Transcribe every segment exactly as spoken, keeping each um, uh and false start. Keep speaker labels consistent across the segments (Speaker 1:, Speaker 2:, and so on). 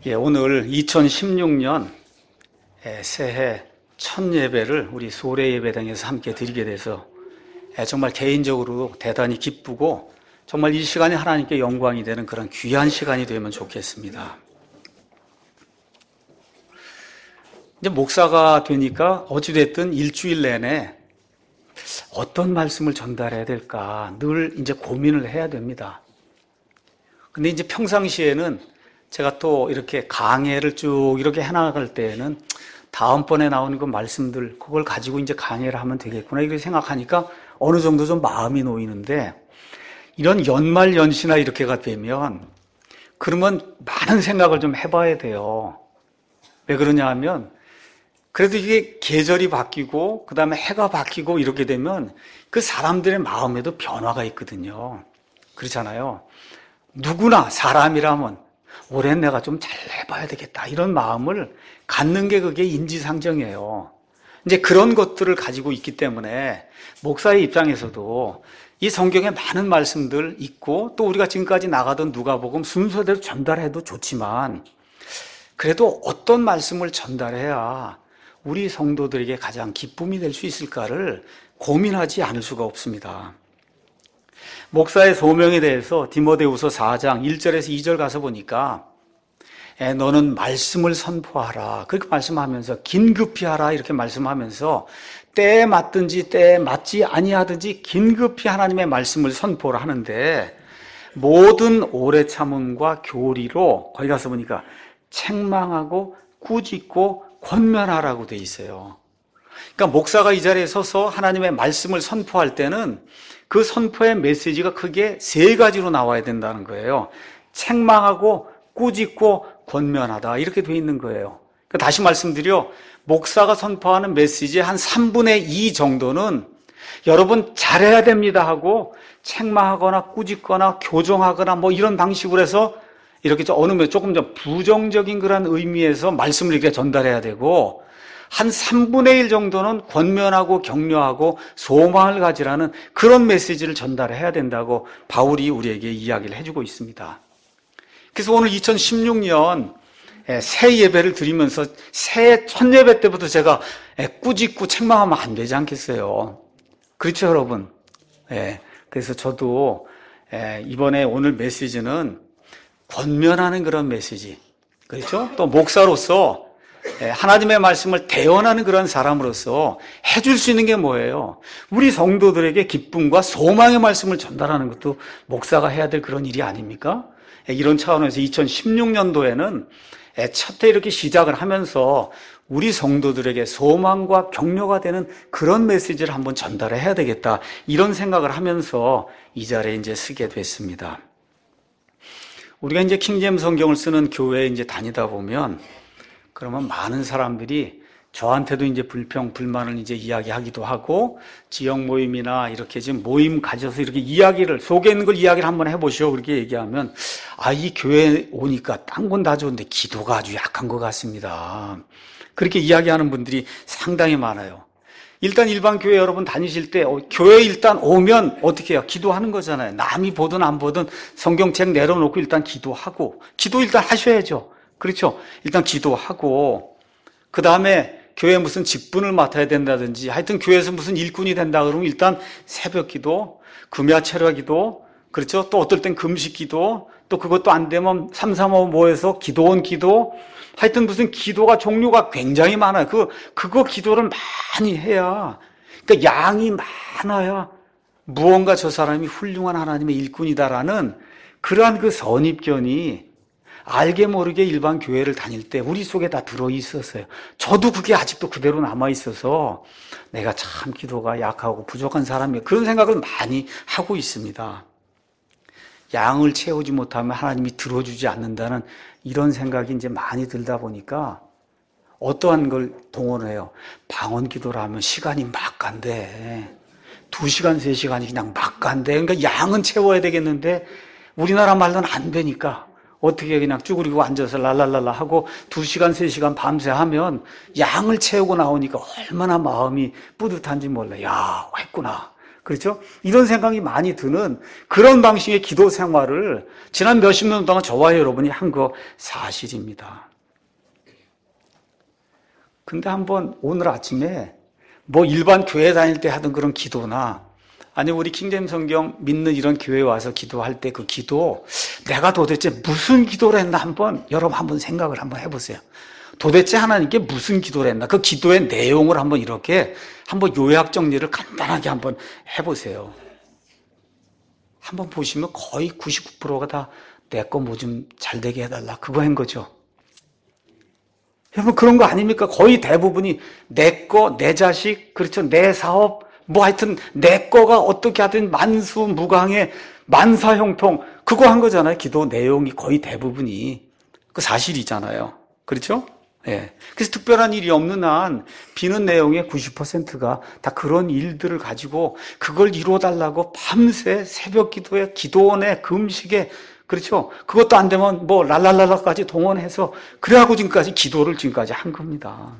Speaker 1: 예, 오늘 이천십육 년 새해 첫 예배를 우리 소래 예배당에서 함께 드리게 돼서 정말 개인적으로 대단히 기쁘고 정말 이 시간이 하나님께 영광이 되는 그런 귀한 시간이 되면 좋겠습니다. 이제 목사가 되니까 어찌됐든 일주일 내내 어떤 말씀을 전달해야 될까 늘 이제 고민을 해야 됩니다. 근데 이제 평상시에는 제가 또 이렇게 강해를 쭉 이렇게 해나갈 때에는 다음번에 나오는 그 말씀들 그걸 가지고 이제 강해를 하면 되겠구나 이렇게 생각하니까 어느 정도 좀 마음이 놓이는데 이런 연말연시나 이렇게가 되면 그러면 많은 생각을 좀 해봐야 돼요. 왜 그러냐 하면 그래도 이게 계절이 바뀌고 그 다음에 해가 바뀌고 이렇게 되면 그 사람들의 마음에도 변화가 있거든요. 그렇잖아요. 누구나 사람이라면 올해는 내가 좀 잘 해봐야 되겠다 이런 마음을 갖는 게 그게 인지상정이에요. 이제 그런 것들을 가지고 있기 때문에 목사의 입장에서도 이 성경에 많은 말씀들 있고 또 우리가 지금까지 나가던 누가복음 순서대로 전달해도 좋지만 그래도 어떤 말씀을 전달해야 우리 성도들에게 가장 기쁨이 될 수 있을까를 고민하지 않을 수가 없습니다. 목사의 소명에 대해서 디모데후서 사 장 일 절에서 이 절 가서 보니까 에, 너는 말씀을 선포하라 그렇게 말씀하면서 긴급히 하라 이렇게 말씀하면서 때에 맞든지 때에 맞지 아니하든지 긴급히 하나님의 말씀을 선포를 하는데 모든 오래 참음과 교리로 거기 가서 보니까 책망하고 꾸짖고 권면하라고 돼 있어요. 그러니까 목사가 이 자리에 서서 하나님의 말씀을 선포할 때는 그 선포의 메시지가 크게 세 가지로 나와야 된다는 거예요. 책망하고 꾸짖고 권면하다 이렇게 돼 있는 거예요. 그러니까 다시 말씀드려 목사가 선포하는 메시지의 한 삼분의 이 정도는 여러분 잘해야 됩니다 하고 책망하거나 꾸짖거나 교정하거나 뭐 이런 방식으로 해서 이렇게 어느 면 조금 좀 부정적인 그런 의미에서 말씀을 이렇게 전달해야 되고 한 삼분의 일 정도는 권면하고 격려하고 소망을 가지라는 그런 메시지를 전달해야 된다고 바울이 우리에게 이야기를 해주고 있습니다. 그래서 오늘 이천십육 년 새 예배를 드리면서 새해 첫 예배 때부터 제가 꾸짖고 책망하면 안 되지 않겠어요? 그렇죠, 여러분? 그래서 저도 이번에 오늘 메시지는 권면하는 그런 메시지, 그렇죠? 또 목사로서 하나님의 말씀을 대언하는 그런 사람으로서 해줄 수 있는 게 뭐예요? 우리 성도들에게 기쁨과 소망의 말씀을 전달하는 것도 목사가 해야 될 그런 일이 아닙니까? 이런 차원에서 이천십육 년도에는 첫 해 이렇게 시작을 하면서 우리 성도들에게 소망과 격려가 되는 그런 메시지를 한번 전달해야 되겠다 이런 생각을 하면서 이 자리에 이제 쓰게 됐습니다. 우리가 이제 킹제임스 성경을 쓰는 교회에 이제 다니다 보면 그러면 많은 사람들이 저한테도 이제 불평, 불만을 이제 이야기하기도 하고 지역 모임이나 이렇게 지금 모임 가져서 이렇게 이야기를 속에 있는 걸 이야기를 한번 해보시오 그렇게 얘기하면 아, 이 교회에 오니까 딴 건 다 좋은데 기도가 아주 약한 것 같습니다. 그렇게 이야기하는 분들이 상당히 많아요. 일단 일반 교회 여러분 다니실 때 교회 일단 오면 어떻게 해요? 기도하는 거잖아요. 남이 보든 안 보든 성경책 내려놓고 일단 기도하고 기도 일단 하셔야죠. 그렇죠? 일단 기도하고 그 다음에 교회에 무슨 직분을 맡아야 된다든지 하여튼 교회에서 무슨 일꾼이 된다 그러면 일단 새벽 기도, 금야 철야 기도 그렇죠? 또 어떨 땐 금식 기도 또 그것도 안 되면 삼삼오오 모여서 기도원 기도 하여튼 무슨 기도가 종류가 굉장히 많아요. 그, 그거 기도를 많이 해야 그러니까 양이 많아야 무언가 저 사람이 훌륭한 하나님의 일꾼이다라는 그러한 그 선입견이 알게 모르게 일반 교회를 다닐 때 우리 속에 다 들어있었어요. 저도 그게 아직도 그대로 남아있어서 내가 참 기도가 약하고 부족한 사람이에요. 그런 생각을 많이 하고 있습니다. 양을 채우지 못하면 하나님이 들어주지 않는다는 이런 생각이 이제 많이 들다 보니까 어떠한 걸 동원을 해요. 방언 기도를 하면 시간이 막 간대. 두 시간, 세 시간이 그냥 막 간대. 그러니까 양은 채워야 되겠는데 우리나라 말로는 안 되니까 어떻게 그냥 쭈그리고 앉아서 랄랄랄라 하고 두 시간, 세 시간 밤새 하면 양을 채우고 나오니까 얼마나 마음이 뿌듯한지 몰라. 야, 했구나. 그렇죠? 이런 생각이 많이 드는 그런 방식의 기도 생활을 지난 몇십 년 동안 저와 여러분이 한 거 사실입니다. 근데 한번 오늘 아침에 뭐 일반 교회 다닐 때 하던 그런 기도나 아니 우리 킹제임 성경 믿는 이런 교회에 와서 기도할 때 그 기도 내가 도대체 무슨 기도를 했나 한번 여러분 한번 생각을 한번 해보세요. 도대체 하나님께 무슨 기도를 했나? 그 기도의 내용을 한번 이렇게 한번 요약 정리를 간단하게 한번 해보세요. 한번 보시면 거의 구십구 퍼센트가 다 내 거 뭐 좀 잘 되게 해달라 그거 한 거죠. 여러분 그런 거 아닙니까? 거의 대부분이 내 거, 내 자식, 그렇죠? 내 사업, 뭐 하여튼 내 거가 어떻게 하든 만수무강의 만사형통 그거 한 거잖아요. 기도 내용이 거의 대부분이 그 사실이잖아요. 그렇죠? 예. 그래서 특별한 일이 없는 한 비는 내용의 구십 퍼센트가 다 그런 일들을 가지고 그걸 이루어달라고 밤새 새벽 기도에 기도원에 금식에 그렇죠? 그것도 안 되면 뭐 랄랄랄라까지 동원해서 그래갖고 지금까지 기도를 지금까지 한 겁니다.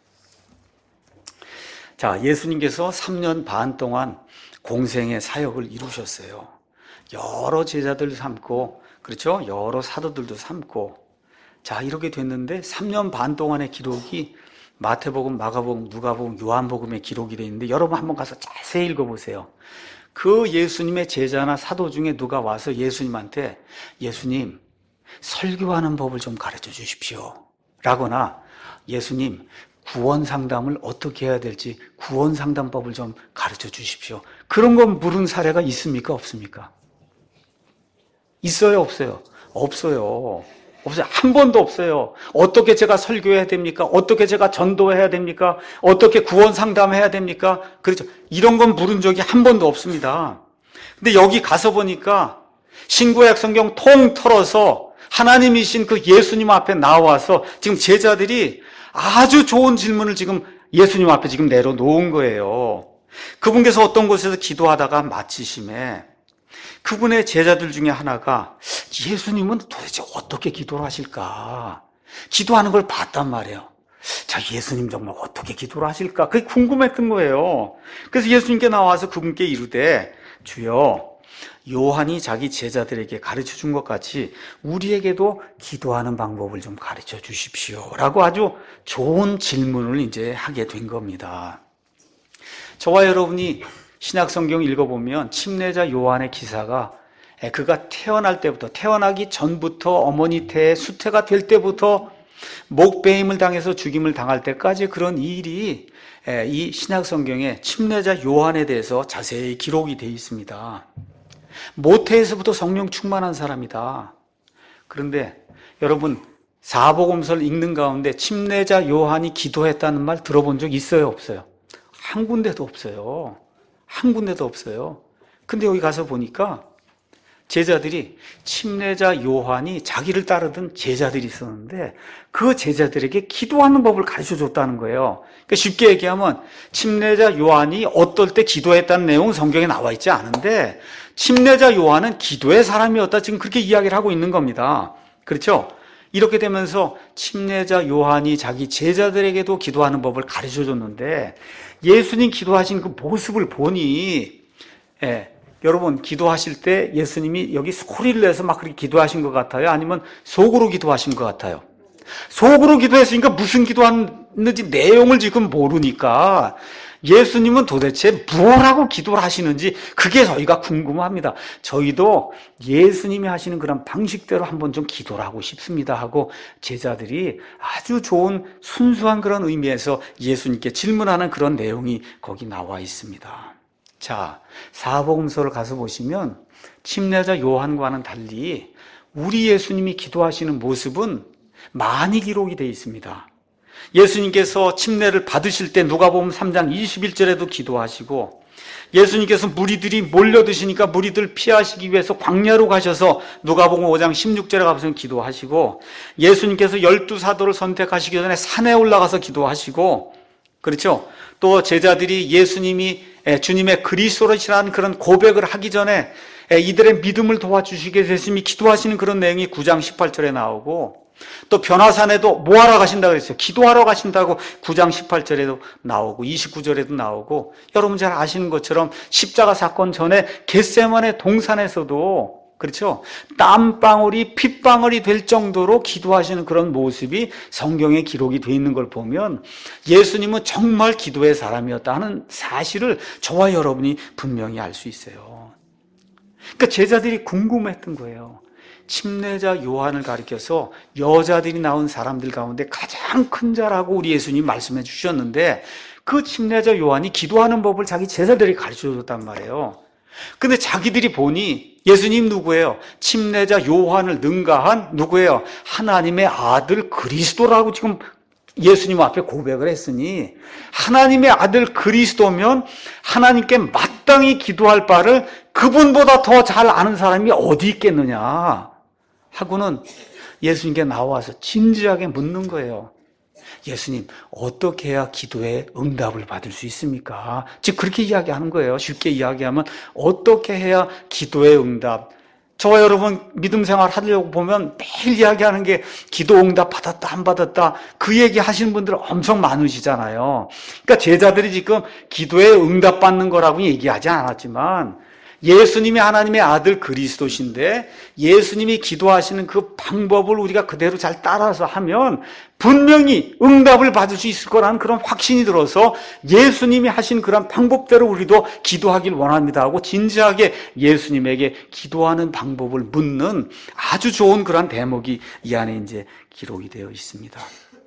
Speaker 1: 자, 예수님께서 삼 년 반 동안 공생의 사역을 이루셨어요. 여러 제자들 삼고 그렇죠? 여러 사도들도 삼고 자, 이렇게 됐는데 삼 년 반 동안의 기록이 마태복음, 마가복음, 누가복음, 요한복음의 기록이 되어 있는데 여러분 한번 가서 자세히 읽어보세요. 그 예수님의 제자나 사도 중에 누가 와서 예수님한테 예수님 설교하는 법을 좀 가르쳐 주십시오 라거나 예수님 구원 상담을 어떻게 해야 될지 구원 상담법을 좀 가르쳐 주십시오 그런 건 물은 사례가 있습니까? 없습니까? 있어요? 없어요? 없어요. 없어요. 한 번도 없어요. 어떻게 제가 설교해야 됩니까? 어떻게 제가 전도해야 됩니까? 어떻게 구원 상담해야 됩니까? 그렇죠. 이런 건 물은 적이 한 번도 없습니다. 근데 여기 가서 보니까 신구약 성경 통 털어서 하나님이신 그 예수님 앞에 나와서 지금 제자들이 아주 좋은 질문을 지금 예수님 앞에 지금 내려놓은 거예요. 그분께서 어떤 곳에서 기도하다가 마치심에 그분의 제자들 중에 하나가 예수님은 도대체 어떻게 기도를 하실까? 기도하는 걸 봤단 말이에요. 자, 예수님 정말 어떻게 기도를 하실까? 그게 궁금했던 거예요. 그래서 예수님께 나와서 그분께 이르되 주여 요한이 자기 제자들에게 가르쳐 준 것 같이 우리에게도 기도하는 방법을 좀 가르쳐 주십시오 라고 아주 좋은 질문을 이제 하게 된 겁니다. 저와 여러분이 신약 성경 읽어보면 침례자 요한의 기사가 그가 태어날 때부터 태어나기 전부터 어머니 태에 수태가 될 때부터 목베임을 당해서 죽임을 당할 때까지 그런 일이 이 신약 성경에 침례자 요한에 대해서 자세히 기록이 되어 있습니다. 모태에서부터 성령 충만한 사람이다. 그런데 여러분 사복음서를 읽는 가운데 침례자 요한이 기도했다는 말 들어본 적 있어요? 없어요? 한 군데도 없어요. 한 군데도 없어요. 근데 여기 가서 보니까 제자들이 침례자 요한이 자기를 따르던 제자들이 있었는데 그 제자들에게 기도하는 법을 가르쳐 줬다는 거예요. 그러니까 쉽게 얘기하면 침례자 요한이 어떨 때 기도했다는 내용은 성경에 나와 있지 않은데 침례자 요한은 기도의 사람이었다 지금 그렇게 이야기를 하고 있는 겁니다. 그렇죠? 이렇게 되면서 침례자 요한이 자기 제자들에게도 기도하는 법을 가르쳐 줬는데 예수님 기도하신 그 모습을 보니 예, 여러분 기도하실 때 예수님이 여기 소리를 내서 막 그렇게 기도하신 것 같아요? 아니면 속으로 기도하신 것 같아요? 속으로 기도했으니까 무슨 기도하는지 내용을 지금 모르니까 예수님은 도대체 무엇하고 기도를 하시는지 그게 저희가 궁금합니다. 저희도 예수님이 하시는 그런 방식대로 한번 좀 기도를 하고 싶습니다 하고 제자들이 아주 좋은 순수한 그런 의미에서 예수님께 질문하는 그런 내용이 거기 나와 있습니다. 자, 사복음서를 가서 보시면 침례자 요한과는 달리 우리 예수님이 기도하시는 모습은 많이 기록이 되어 있습니다. 예수님께서 침례를 받으실 때 누가복음 삼 장 이십일 절에도 기도하시고 예수님께서 무리들이 몰려드시니까 무리들 피하시기 위해서 광야로 가셔서 누가복음 오 장 십육 절에 가서 기도하시고 예수님께서 열두 사도를 선택하시기 전에 산에 올라가서 기도하시고 그렇죠? 또 제자들이 예수님이 주님의 그리스도시라는 그런 고백을 하기 전에 이들의 믿음을 도와주시게 되심이 기도하시는 그런 내용이 구 장 십팔 절에 나오고 또 변화산에도 뭐 하러 가신다고 그랬어요? 기도하러 가신다고 구 장 십팔 절에도 나오고 이십구 절에도 나오고, 여러분 잘 아시는 것처럼 십자가 사건 전에 겟세마네 동산에서도, 그렇죠? 땀방울이 핏방울이 될 정도로 기도하시는 그런 모습이 성경에 기록이 되어 있는 걸 보면 예수님은 정말 기도의 사람이었다 하는 사실을 저와 여러분이 분명히 알 수 있어요. 그러니까 제자들이 궁금했던 거예요. 침례자 요한을 가리켜서 여자들이 나온 사람들 가운데 가장 큰 자라고 우리 예수님 말씀해 주셨는데, 그 침례자 요한이 기도하는 법을 자기 제자들이 가르쳐 줬단 말이에요. 근데 자기들이 보니 예수님 누구예요? 침례자 요한을 능가한 누구예요? 하나님의 아들 그리스도라고 지금 예수님 앞에 고백을 했으니, 하나님의 아들 그리스도면 하나님께 마땅히 기도할 바를 그분보다 더 잘 아는 사람이 어디 있겠느냐 하고는 예수님께 나와서 진지하게 묻는 거예요. 예수님, 어떻게 해야 기도에 응답을 받을 수 있습니까? 즉 그렇게 이야기하는 거예요. 쉽게 이야기하면 어떻게 해야 기도의 응답, 저와 여러분 믿음 생활 하려고 보면 매일 이야기하는 게 기도 응답 받았다 안 받았다, 그 얘기 하시는 분들 엄청 많으시잖아요. 그러니까 제자들이 지금 기도에 응답 받는 거라고 얘기하지 않았지만, 예수님이 하나님의 아들 그리스도신데 예수님이 기도하시는 그 방법을 우리가 그대로 잘 따라서 하면 분명히 응답을 받을 수 있을 거라는 그런 확신이 들어서 예수님이 하신 그런 방법대로 우리도 기도하길 원합니다 하고 진지하게 예수님에게 기도하는 방법을 묻는 아주 좋은 그런 대목이 이 안에 이제 기록이 되어 있습니다.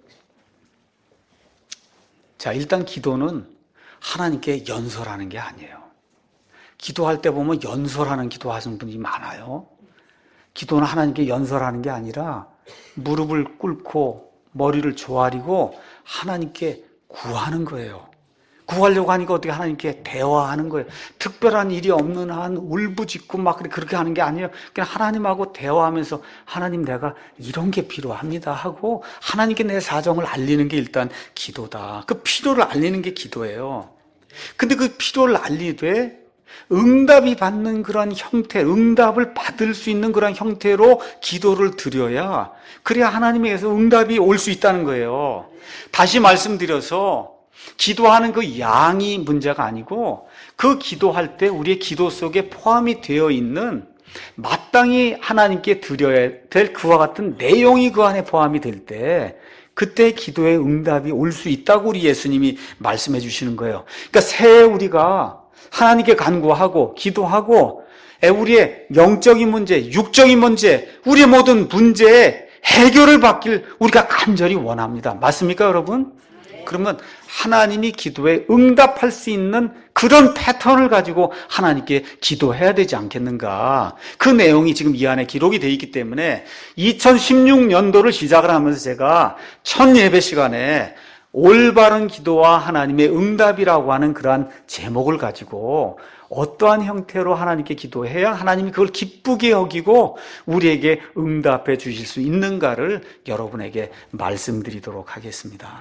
Speaker 1: 자, 일단 기도는 하나님께 연설하는 게 아니에요. 기도할 때 보면 연설하는 기도하시는 분이 많아요. 기도는 하나님께 연설하는 게 아니라 무릎을 꿇고 머리를 조아리고 하나님께 구하는 거예요. 구하려고 하니까 어떻게 하나님께 대화하는 거예요. 특별한 일이 없는 한 울부짖고 막 그렇게 하는 게 아니에요. 그냥 하나님하고 대화하면서 하나님 내가 이런 게 필요합니다 하고 하나님께 내 사정을 알리는 게 일단 기도다. 그 필요를 알리는 게 기도예요. 근데 그 필요를 알리되 응답이 받는 그런 형태, 응답을 받을 수 있는 그런 형태로 기도를 드려야, 그래야 하나님에게서 응답이 올 수 있다는 거예요. 다시 말씀드려서 기도하는 그 양이 문제가 아니고 그 기도할 때 우리의 기도 속에 포함이 되어 있는 마땅히 하나님께 드려야 될 그와 같은 내용이 그 안에 포함이 될 때 그때 기도의 응답이 올 수 있다고 우리 예수님이 말씀해 주시는 거예요. 그러니까 새해 우리가 하나님께 간구하고 기도하고 우리의 영적인 문제, 육적인 문제, 우리의 모든 문제에 해결을 받길 우리가 간절히 원합니다. 맞습니까, 여러분? 그러면 하나님이 기도에 응답할 수 있는 그런 패턴을 가지고 하나님께 기도해야 되지 않겠는가. 그 내용이 지금 이 안에 기록이 되어 있기 때문에 이천십육 년도를 시작을 하면서 제가 첫 예배 시간에 올바른 기도와 하나님의 응답이라고 하는 그러한 제목을 가지고 어떠한 형태로 하나님께 기도해야 하나님이 그걸 기쁘게 여기고 우리에게 응답해 주실 수 있는가를 여러분에게 말씀드리도록 하겠습니다.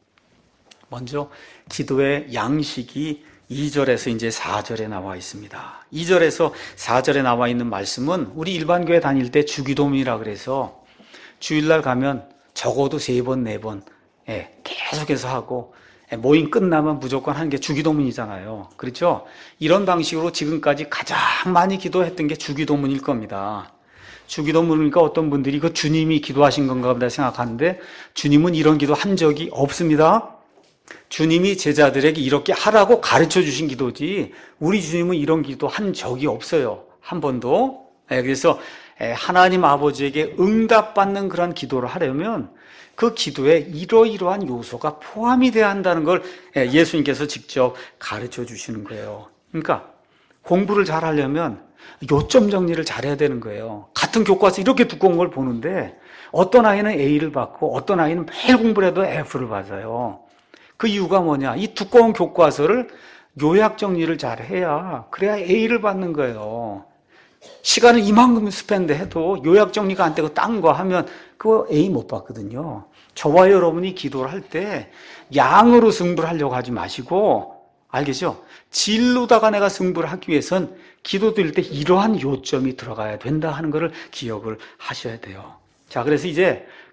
Speaker 1: 먼저 기도의 양식이 이 절에서 이제 사 절에 나와 있습니다. 이 절에서 사 절에 나와 있는 말씀은 우리 일반 교회 다닐 때 주기도문이라 그래서 주일날 가면 적어도 세 번, 네 번 예, 계속해서 하고 예, 모임 끝나면 무조건 하는 게 주기도문이잖아요. 그렇죠? 이런 방식으로 지금까지 가장 많이 기도했던 게 주기도문일 겁니다. 주기도문이니까 어떤 분들이 그 주님이 기도하신 건가 보다 생각하는데 주님은 이런 기도 한 적이 없습니다. 주님이 제자들에게 이렇게 하라고 가르쳐 주신 기도지 우리 주님은 이런 기도 한 적이 없어요. 한 번도. 예, 그래서 하나님 아버지에게 응답받는 그런 기도를 하려면 그 기도에 이러이러한 요소가 포함이 돼야 한다는 걸 예수님께서 직접 가르쳐 주시는 거예요. 그러니까 공부를 잘 하려면 요점 정리를 잘해야 되는 거예요. 같은 교과서 이렇게 두꺼운 걸 보는데 어떤 아이는 A를 받고 어떤 아이는 매일 공부를 해도 F를 받아요. 그 이유가 뭐냐? 이 두꺼운 교과서를 요약 정리를 잘 해야 그래야 A를 받는 거예요. 시간을 이만큼 스펜드 해도 요약 정리가 안 되고 딴 거 하면 그거 A 못 받거든요. 저와 여러분이 기도를 할 때 양으로 승부를 하려고 하지 마시고, 알겠죠? 질로다가 내가 승부를 하기 위해선 기도 드릴 때 이러한 요점이 들어가야 된다 하는 것을 기억을 하셔야 돼요. 자, 그래서 이제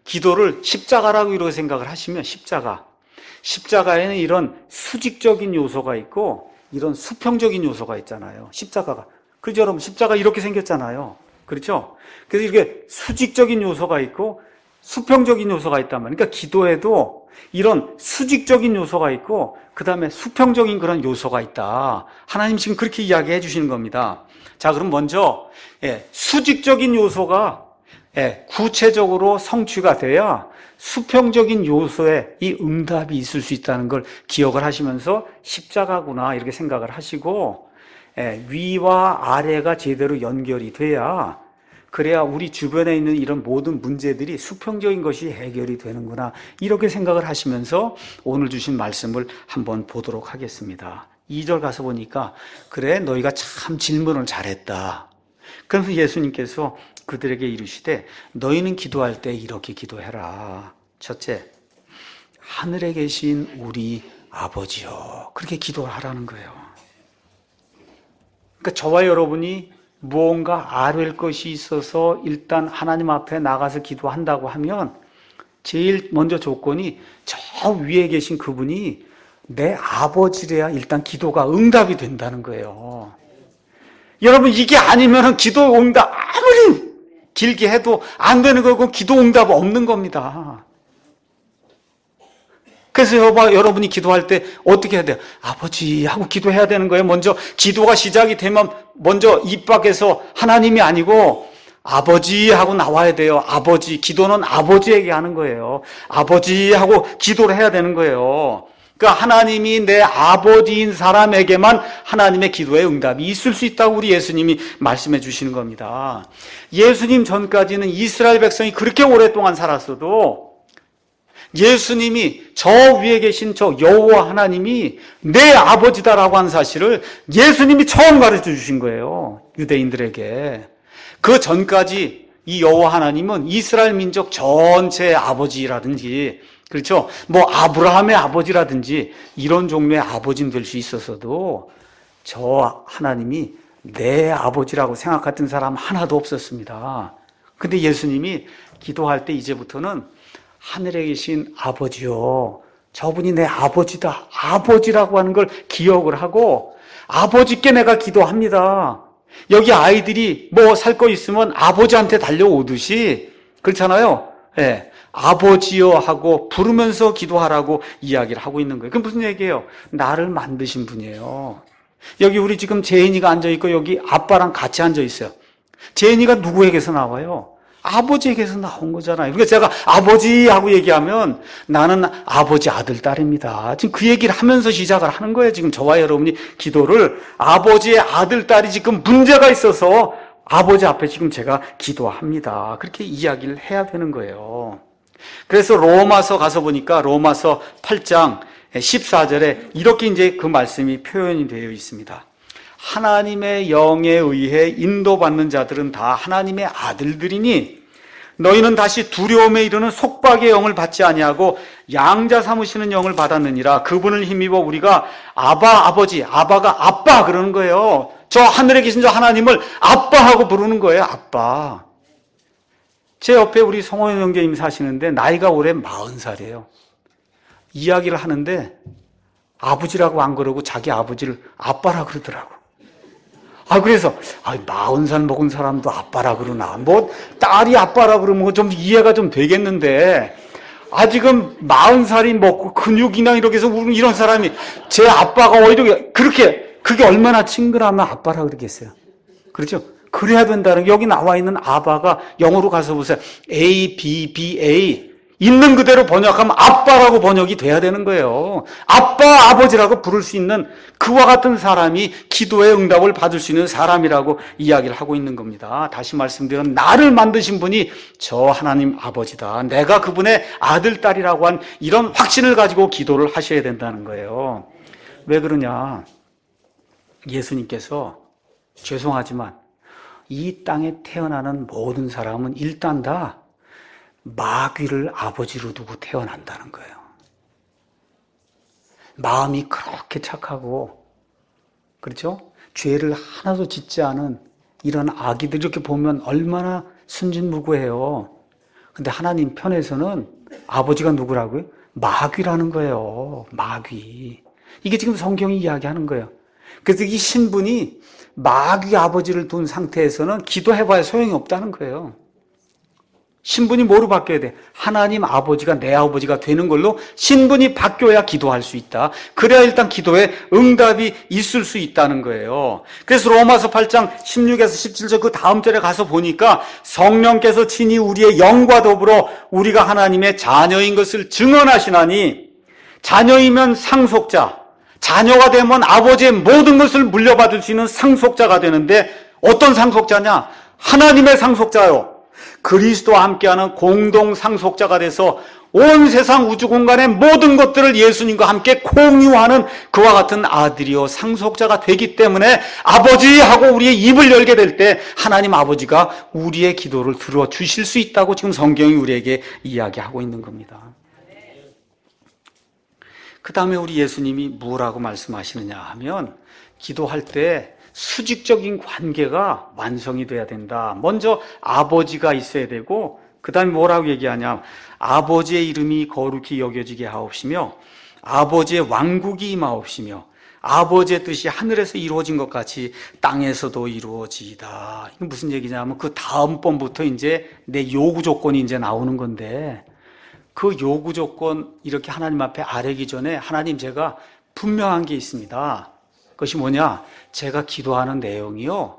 Speaker 1: 기도를 십자가라고 이렇게 생각을 하시면 십자가. 십자가에는 이런 수직적인 요소가 있고 이런 수평적인 요소가 있잖아요. 십자가가. 그렇죠, 여러분? 십자가 이렇게 생겼잖아요. 그렇죠? 그래서 이렇게 수직적인 요소가 있고 수평적인 요소가 있단 말이에요. 그러니까 기도에도 이런 수직적인 요소가 있고 그 다음에 수평적인 그런 요소가 있다. 하나님 지금 그렇게 이야기해 주시는 겁니다. 자, 그럼 먼저 예, 수직적인 요소가 예, 구체적으로 성취가 돼야 수평적인 요소에 이 응답이 있을 수 있다는 걸 기억을 하시면서 십자가구나 이렇게 생각을 하시고 예, 위와 아래가 제대로 연결이 돼야 그래야 우리 주변에 있는 이런 모든 문제들이 수평적인 것이 해결이 되는구나 이렇게 생각을 하시면서 오늘 주신 말씀을 한번 보도록 하겠습니다. 이 절 가서 보니까 그래 너희가 참 질문을 잘했다. 그러면서 예수님께서 그들에게 이르시되 너희는 기도할 때 이렇게 기도해라. 첫째, 하늘에 계신 우리 아버지요. 그렇게 기도하라는 거예요. 그러니까 저와 여러분이 무언가 아뢰을 것이 있어서 일단 하나님 앞에 나가서 기도한다고 하면 제일 먼저 조건이 저 위에 계신 그분이 내 아버지래야 일단 기도가 응답이 된다는 거예요. 여러분 이게 아니면 기도 응답 아무리 길게 해도 안 되는 거고 기도 응답 없는 겁니다. 그래서 여봐, 여러분이 기도할 때 어떻게 해야 돼요? 아버지 하고 기도해야 되는 거예요. 먼저 기도가 시작이 되면 먼저 입 밖에서 하나님이 아니고 아버지 하고 나와야 돼요. 아버지, 기도는 아버지에게 하는 거예요. 아버지 하고 기도를 해야 되는 거예요. 그러니까 하나님이 내 아버지인 사람에게만 하나님의 기도의 응답이 있을 수 있다고 우리 예수님이 말씀해 주시는 겁니다. 예수님 전까지는 이스라엘 백성이 그렇게 오랫동안 살았어도 예수님이 저 위에 계신 저 여호와 하나님이 내 아버지다라고 한 사실을 예수님이 처음 가르쳐 주신 거예요. 유대인들에게. 그 전까지 이 여호와 하나님은 이스라엘 민족 전체의 아버지라든지 그렇죠? 뭐 아브라함의 아버지라든지 이런 종류의 아버지는 될 수 있었어도 저 하나님이 내 아버지라고 생각했던 사람 하나도 없었습니다. 근데 예수님이 기도할 때 이제부터는 하늘에 계신 아버지요. 저분이 내 아버지다. 아버지라고 하는 걸 기억을 하고 아버지께 내가 기도합니다. 여기 아이들이 뭐 살 거 있으면 아버지한테 달려오듯이 그렇잖아요. 예. 네. 아버지요 하고 부르면서 기도하라고 이야기를 하고 있는 거예요. 그게 무슨 얘기예요? 나를 만드신 분이에요. 여기 우리 지금 재인이가 앉아있고 여기 아빠랑 같이 앉아있어요. 재인이가 누구에게서 나와요? 아버지에게서 나온 거잖아요. 그러니까 제가 아버지 하고 얘기하면 나는 아버지 아들 딸입니다. 지금 그 얘기를 하면서 시작을 하는 거예요. 지금 저와 여러분이 기도를 아버지의 아들 딸이 지금 문제가 있어서 아버지 앞에 지금 제가 기도합니다. 그렇게 이야기를 해야 되는 거예요. 그래서 로마서 가서 보니까 로마서 팔 장 십사 절에 이렇게 이제 그 말씀이 표현이 되어 있습니다. 하나님의 영에 의해 인도받는 자들은 다 하나님의 아들들이니 너희는 다시 두려움에 이르는 속박의 영을 받지 아니하고 양자 삼으시는 영을 받았느니라. 그분을 힘입어 우리가 아바 아버지, 아바가 아빠 그러는 거예요. 저 하늘에 계신 저 하나님을 아빠하고 부르는 거예요. 아빠. 제 옆에 우리 성호영 형제님이 사시는데 나이가 올해 마흔 살이에요. 이야기를 하는데 아버지라고 안 그러고 자기 아버지를 아빠라 그러더라고. 아, 그래서, 아, 마흔 살 먹은 사람도 아빠라 그러나. 뭐, 딸이 아빠라 그러면 좀 이해가 좀 되겠는데, 아직은 마흔 살이 먹고 근육이나 이렇게 해서 이런 사람이 제 아빠가 왜 이렇게, 그렇게, 그게 얼마나 친근하면 아빠라 그러겠어요. 그렇죠? 그래야 된다는 게 여기 나와 있는 아바가 영어로 가서 보세요. A, B, B, A. 있는 그대로 번역하면 아빠라고 번역이 돼야 되는 거예요. 아빠, 아버지라고 부를 수 있는 그와 같은 사람이 기도의 응답을 받을 수 있는 사람이라고 이야기를 하고 있는 겁니다. 다시 말씀드리면 나를 만드신 분이 저 하나님 아버지다. 내가 그분의 아들, 딸이라고 한 이런 확신을 가지고 기도를 하셔야 된다는 거예요. 왜 그러냐? 예수님께서 죄송하지만 이 땅에 태어나는 모든 사람은 일단 다 마귀를 아버지로 두고 태어난다는 거예요. 마음이 그렇게 착하고, 그렇죠? 죄를 하나도 짓지 않은 이런 아기들 이렇게 보면 얼마나 순진무구해요. 근데 하나님 편에서는 아버지가 누구라고요? 마귀라는 거예요. 마귀. 이게 지금 성경이 이야기하는 거예요. 그래서 이 신분이 마귀 아버지를 둔 상태에서는 기도해봐야 소용이 없다는 거예요. 신분이 뭐로 바뀌어야 돼? 하나님 아버지가 내 아버지가 되는 걸로 신분이 바뀌어야 기도할 수 있다. 그래야 일단 기도에 응답이 있을 수 있다는 거예요. 그래서 로마서 팔 장 십육에서 십칠 절 그 다음 절에 가서 보니까 성령께서 친히 우리의 영과 더불어 우리가 하나님의 자녀인 것을 증언하시나니, 자녀이면 상속자, 자녀가 되면 아버지의 모든 것을 물려받을 수 있는 상속자가 되는데, 어떤 상속자냐? 하나님의 상속자요. 그리스도와 함께하는 공동 상속자가 돼서 온 세상 우주 공간의 모든 것들을 예수님과 함께 공유하는 그와 같은 아들이요 상속자가 되기 때문에 아버지 하고 우리의 입을 열게 될 때 하나님 아버지가 우리의 기도를 들어주실 수 있다고 지금 성경이 우리에게 이야기하고 있는 겁니다. 그 다음에 우리 예수님이 뭐라고 말씀하시느냐 하면, 기도할 때 수직적인 관계가 완성이 돼야 된다. 먼저 아버지가 있어야 되고, 그 다음에 뭐라고 얘기하냐, 아버지의 이름이 거룩히 여겨지게 하옵시며 아버지의 왕국이 임하옵시며 아버지의 뜻이 하늘에서 이루어진 것 같이 땅에서도 이루어지이다. 이건 무슨 얘기냐면 그 다음 번부터 이제 내 요구 조건이 이제 나오는 건데, 그 요구 조건 이렇게 하나님 앞에 아뢰기 전에 하나님, 제가 분명한 게 있습니다. 그것이 뭐냐? 제가 기도하는 내용이요,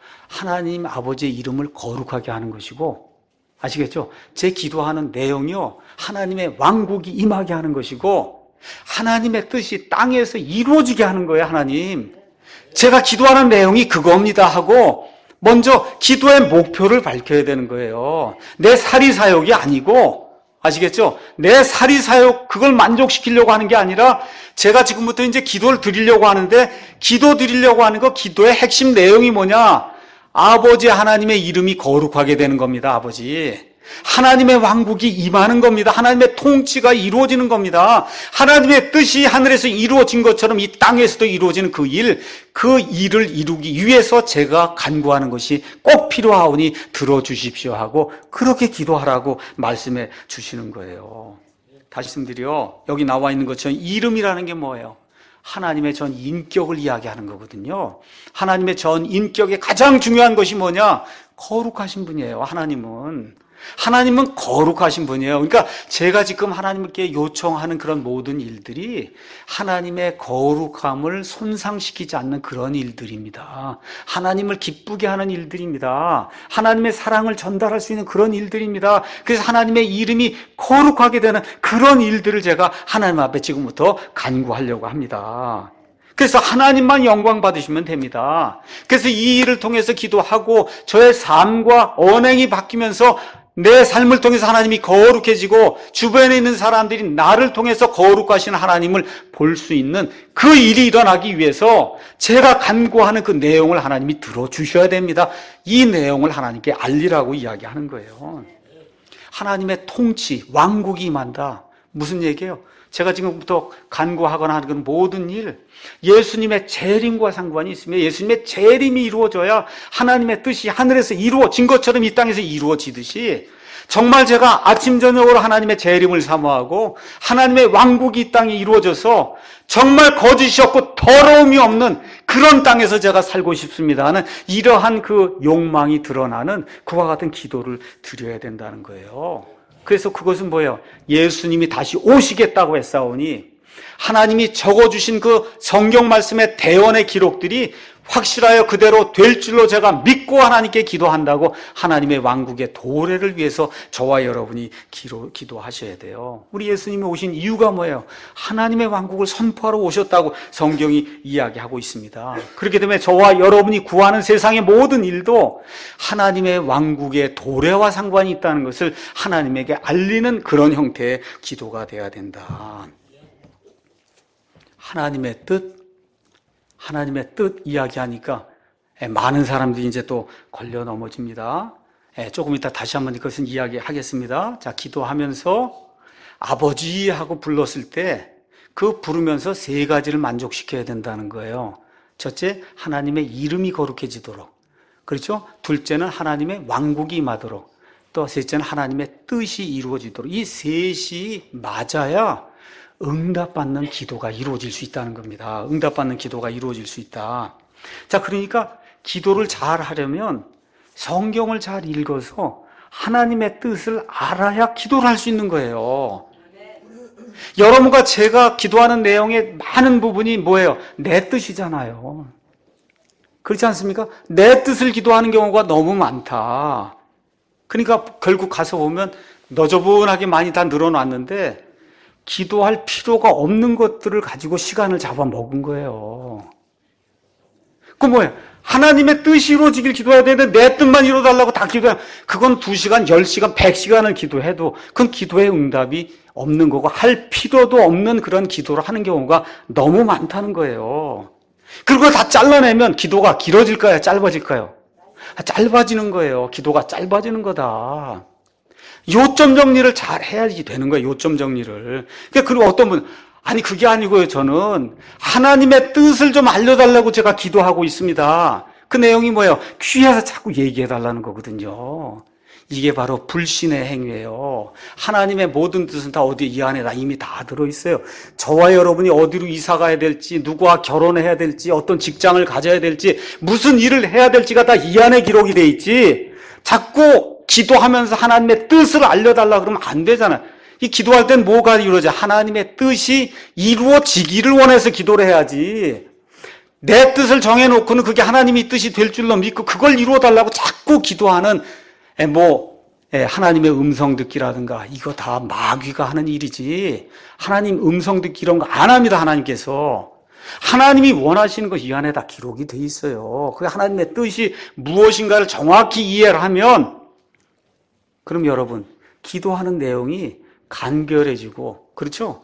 Speaker 1: 하나님 아버지의 이름을 거룩하게 하는 것이고, 아시겠죠? 제 기도하는 내용이요, 하나님의 왕국이 임하게 하는 것이고, 하나님의 뜻이 땅에서 이루어지게 하는 거예요. 하나님, 제가 기도하는 내용이 그겁니다 하고 먼저 기도의 목표를 밝혀야 되는 거예요. 내 사리사욕이 아니고, 아시겠죠? 내 사리사욕 그걸 만족시키려고 하는 게 아니라, 제가 지금부터 이제 기도를 드리려고 하는데, 기도 드리려고 하는 거, 기도의 핵심 내용이 뭐냐? 아버지 하나님의 이름이 거룩하게 되는 겁니다. 아버지 하나님의 왕국이 임하는 겁니다. 하나님의 통치가 이루어지는 겁니다. 하나님의 뜻이 하늘에서 이루어진 것처럼 이 땅에서도 이루어지는 그 일, 그 일을 이루기 위해서 제가 간구하는 것이 꼭 필요하오니 들어주십시오 하고 그렇게 기도하라고 말씀해 주시는 거예요. 다시 말씀드려, 여기 나와 있는 것처럼 이름이라는 게 뭐예요? 하나님의 전 인격을 이야기하는 거거든요. 하나님의 전 인격의 가장 중요한 것이 뭐냐? 거룩하신 분이에요. 하나님은 하나님은 거룩하신 분이에요. 그러니까 제가 지금 하나님께 요청하는 그런 모든 일들이 하나님의 거룩함을 손상시키지 않는 그런 일들입니다. 하나님을 기쁘게 하는 일들입니다. 하나님의 사랑을 전달할 수 있는 그런 일들입니다. 그래서 하나님의 이름이 거룩하게 되는 그런 일들을 제가 하나님 앞에 지금부터 간구하려고 합니다. 그래서 하나님만 영광 받으시면 됩니다. 그래서 이 일을 통해서 기도하고 저의 삶과 언행이 바뀌면서 내 삶을 통해서 하나님이 거룩해지고 주변에 있는 사람들이 나를 통해서 거룩하신 하나님을 볼 수 있는 그 일이 일어나기 위해서 제가 간구하는 그 내용을 하나님이 들어주셔야 됩니다. 이 내용을 하나님께 알리라고 이야기하는 거예요. 하나님의 통치, 왕국이 임한다. 무슨 얘기예요? 제가 지금부터 간구하거나 하는 그 모든 일, 예수님의 재림과 상관이 있으며 예수님의 재림이 이루어져야 하나님의 뜻이 하늘에서 이루어진 것처럼 이 땅에서 이루어지듯이 정말 제가 아침 저녁으로 하나님의 재림을 사모하고 하나님의 왕국이 이 땅에 이루어져서 정말 거짓이 없고 더러움이 없는 그런 땅에서 제가 살고 싶습니다 하는 이러한 그 욕망이 드러나는 그와 같은 기도를 드려야 된다는 거예요. 그래서 그것은 뭐예요? 예수님이 다시 오시겠다고 했사오니 하나님이 적어주신 그 성경 말씀의 대언의 기록들이 확실하여 그대로 될 줄로 제가 믿고 하나님께 기도한다고 하나님의 왕국의 도래를 위해서 저와 여러분이 기도, 기도하셔야 돼요. 우리 예수님이 오신 이유가 뭐예요? 하나님의 왕국을 선포하러 오셨다고 성경이 이야기하고 있습니다. 그렇기 때문에 저와 여러분이 구하는 세상의 모든 일도 하나님의 왕국의 도래와 상관이 있다는 것을 하나님에게 알리는 그런 형태의 기도가 되어야 된다. 하나님의 뜻, 하나님의 뜻 이야기하니까 많은 사람들이 이제 또 걸려 넘어집니다. 조금 이따 다시 한번 이것은 이야기하겠습니다. 자, 기도하면서 아버지 하고 불렀을 때 그 부르면서 세 가지를 만족시켜야 된다는 거예요. 첫째, 하나님의 이름이 거룩해지도록. 그렇죠? 둘째는 하나님의 왕국이 임하도록. 또 셋째는 하나님의 뜻이 이루어지도록, 이 셋이 맞아야 응답받는 기도가 이루어질 수 있다는 겁니다. 응답받는 기도가 이루어질 수 있다. 자, 그러니까 기도를 잘 하려면 성경을 잘 읽어서 하나님의 뜻을 알아야 기도를 할 수 있는 거예요. 여러분과 제가 기도하는 내용의 많은 부분이 뭐예요? 내 뜻이잖아요. 그렇지 않습니까? 내 뜻을 기도하는 경우가 너무 많다. 그러니까 결국 가서 보면 너저분하게 많이 다 늘어났는데 기도할 필요가 없는 것들을 가지고 시간을 잡아먹은 거예요. 그 뭐예요? 하나님의 뜻이 이루어지길 기도해야 되는데 내 뜻만 이루어달라고 다 기도해. 그건 두 시간, 열 시간, 백 시간을 기도해도 그건 기도의 응답이 없는 거고 할 필요도 없는 그런 기도를 하는 경우가 너무 많다는 거예요. 그리고 다 잘라내면 기도가 길어질까요? 짧아질까요? 짧아지는 거예요. 기도가 짧아지는 거다. 요점 정리를 잘 해야지 되는 거예요. 요점 정리를. 그리고 어떤 분, 아니 그게 아니고요. 저는 하나님의 뜻을 좀 알려달라고 제가 기도하고 있습니다. 그 내용이 뭐예요? 귀에서 자꾸 얘기해달라는 거거든요. 이게 바로 불신의 행위예요. 하나님의 모든 뜻은 다 어디 이 안에 다 이미 다 들어있어요. 저와 여러분이 어디로 이사 가야 될지, 누구와 결혼해야 될지, 어떤 직장을 가져야 될지, 무슨 일을 해야 될지가 다 이 안에 기록이 돼 있지. 자꾸 기도하면서 하나님의 뜻을 알려달라 그러면 안 되잖아요. 이 기도할 땐 뭐가 이루어져? 하나님의 뜻이 이루어지기를 원해서 기도를 해야지. 내 뜻을 정해놓고는 그게 하나님의 뜻이 될 줄로 믿고 그걸 이루어달라고 자꾸 기도하는 뭐 하나님의 음성 듣기라든가 이거 다 마귀가 하는 일이지. 하나님 음성 듣기 이런 거 안 합니다. 하나님께서. 하나님이 원하시는 거 이 안에 다 기록이 돼 있어요. 그 하나님의 뜻이 무엇인가를 정확히 이해를 하면 그럼 여러분 기도하는 내용이 간결해지고 그렇죠?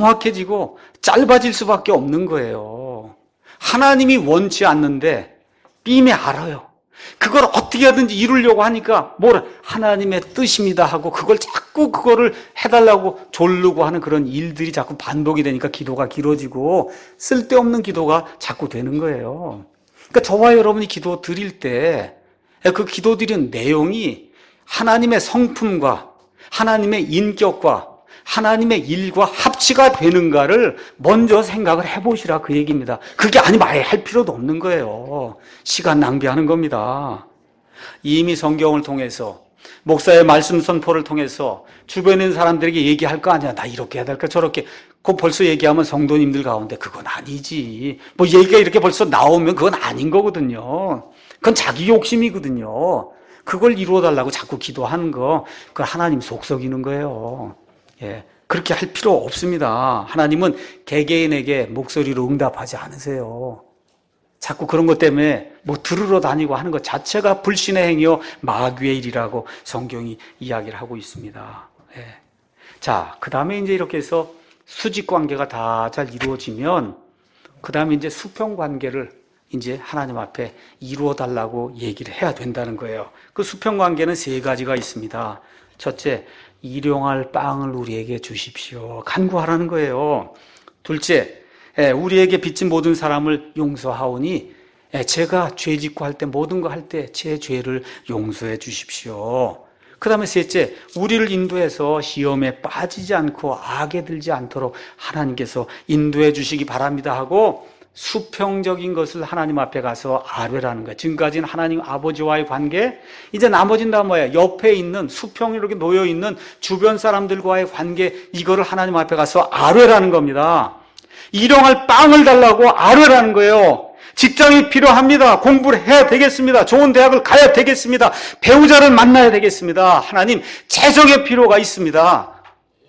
Speaker 1: 정확해지고 짧아질 수밖에 없는 거예요. 하나님이 원치 않는데 삐매 알아요. 그걸 어떻게 하든지 이루려고 하니까 뭐라 하나님의 뜻입니다 하고 그걸 자꾸 그거를 해달라고 졸르고 하는 그런 일들이 자꾸 반복이 되니까 기도가 길어지고 쓸데없는 기도가 자꾸 되는 거예요. 그러니까 저와 여러분이 기도 드릴 때 그 기도 드리는 내용이 하나님의 성품과 하나님의 인격과 하나님의 일과 합치가 되는가를 먼저 생각을 해보시라 그 얘기입니다. 그게 아니면 아예 할 필요도 없는 거예요. 시간 낭비하는 겁니다. 이미 성경을 통해서 목사의 말씀 선포를 통해서 주변에 있는 사람들에게 얘기할 거 아니야. 나 이렇게 해야 될까 저렇게. 그거 벌써 얘기하면 성도님들 가운데 그건 아니지. 뭐 얘기가 이렇게 벌써 나오면 그건 아닌 거거든요. 그건 자기 욕심이거든요. 그걸 이루어달라고 자꾸 기도하는 거, 그걸 하나님 속썩이는 거예요. 예, 그렇게 할 필요 없습니다. 하나님은 개개인에게 목소리로 응답하지 않으세요. 자꾸 그런 것 때문에 뭐 들으러 다니고 하는 것 자체가 불신의 행위요 마귀의 일이라고 성경이 이야기를 하고 있습니다. 예. 자, 그 다음에 이제 이렇게 해서 수직 관계가 다 잘 이루어지면 그 다음에 이제 수평 관계를 이제 하나님 앞에 이루어 달라고 얘기를 해야 된다는 거예요. 그 수평 관계는 세 가지가 있습니다. 첫째, 일용할 빵을 우리에게 주십시오. 간구하라는 거예요. 둘째, 우리에게 빚진 모든 사람을 용서하오니 제가 죄 짓고 할 때 모든 거 할 때 제 죄를 용서해 주십시오. 그 다음에 셋째, 우리를 인도해서 시험에 빠지지 않고 악에 들지 않도록 하나님께서 인도해 주시기 바랍니다 하고 수평적인 것을 하나님 앞에 가서 아뢰라는 거예요. 지금까지는 하나님 아버지와의 관계, 이제 나머지는 다 뭐예요? 옆에 있는 수평이 이렇게 놓여 있는 주변 사람들과의 관계, 이거를 하나님 앞에 가서 아뢰라는 겁니다. 일용할 빵을 달라고 아뢰라는 거예요. 직장이 필요합니다. 공부를 해야 되겠습니다. 좋은 대학을 가야 되겠습니다. 배우자를 만나야 되겠습니다. 하나님, 재정의 필요가 있습니다.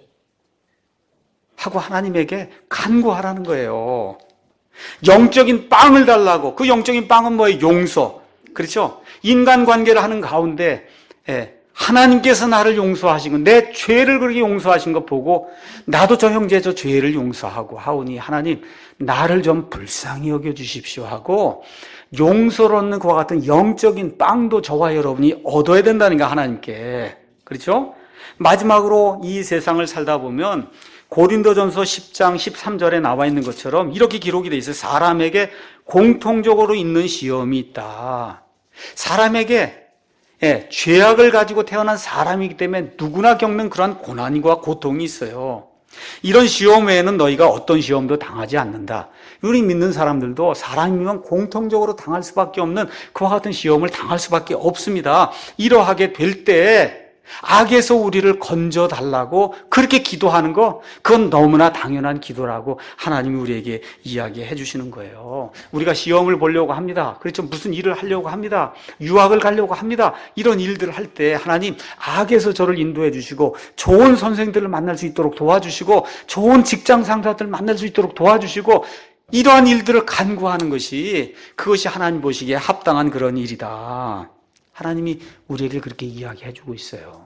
Speaker 1: 하고 하나님에게 간구하라는 거예요. 영적인 빵을 달라고. 그 영적인 빵은 뭐예요? 용서. 그렇죠? 인간관계를 하는 가운데 하나님께서 나를 용서하신 것, 내 죄를 그렇게 용서하신 것 보고 나도 저 형제 저 죄를 용서하고 하오니 하나님 나를 좀 불쌍히 여겨주십시오 하고 용서를 얻는 그와 같은 영적인 빵도 저와 여러분이 얻어야 된다는 게 하나님께. 그렇죠? 마지막으로 이 세상을 살다 보면 고린도전서 십 장 십삼 절에 나와 있는 것처럼 이렇게 기록이 되어 있어요. 사람에게 공통적으로 있는 시험이 있다. 사람에게 예, 죄악을 가지고 태어난 사람이기 때문에 누구나 겪는 그러한 고난과 고통이 있어요. 이런 시험 외에는 너희가 어떤 시험도 당하지 않는다. 우리 믿는 사람들도 사람이면 공통적으로 당할 수밖에 없는 그와 같은 시험을 당할 수밖에 없습니다. 이러하게 될 때 악에서 우리를 건져달라고 그렇게 기도하는 거, 그건 너무나 당연한 기도라고 하나님이 우리에게 이야기해 주시는 거예요. 우리가 시험을 보려고 합니다. 그렇죠. 무슨 일을 하려고 합니다. 유학을 가려고 합니다. 이런 일들을 할 때 하나님 악에서 저를 인도해 주시고 좋은 선생들을 만날 수 있도록 도와주시고 좋은 직장 상사들을 만날 수 있도록 도와주시고 이러한 일들을 간구하는 것이 그것이 하나님 보시기에 합당한 그런 일이다. 하나님이 우리에게 그렇게 이야기해 주고 있어요.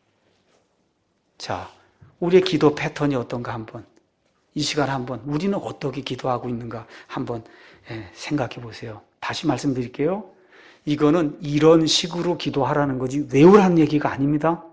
Speaker 1: 자, 우리의 기도 패턴이 어떤가 한번, 이 시간 한번 우리는 어떻게 기도하고 있는가 한번 생각해 보세요. 다시 말씀드릴게요. 이거는 이런 식으로 기도하라는 거지 외우라는 얘기가 아닙니다.